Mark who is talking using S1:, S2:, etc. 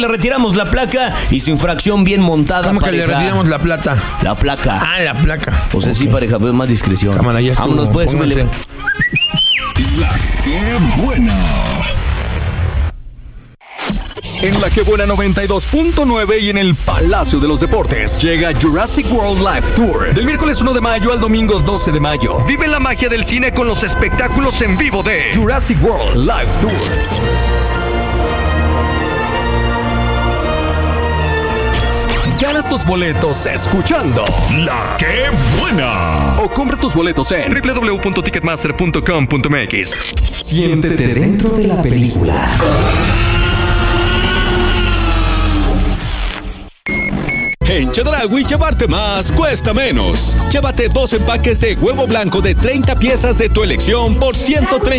S1: Le retiramos la placa y su infracción bien montada.
S2: ¿Cómo que
S1: pareja?
S2: le retiramos la plata?
S1: La placa.
S2: Ah, la placa.
S1: O sea, sí, pareja, pero más discreción.
S2: Cámara, ya estuvo.
S1: Vámonos, pues, súbele.
S3: La que buena. En La que buena 92.9 y en el Palacio de los Deportes llega Jurassic World Live Tour. Del miércoles 1 de mayo al domingo 12 de mayo. Vive la magia del cine con los espectáculos en vivo de Jurassic World Live Tour. Gana tus boletos escuchando La que buena. O compra tus boletos en www.ticketmaster.com.mx. Siéntete dentro de la película.
S4: En Chedraui, llevarte más cuesta menos. Llévate 2 empaques de huevo blanco de 30 piezas de tu elección por $130.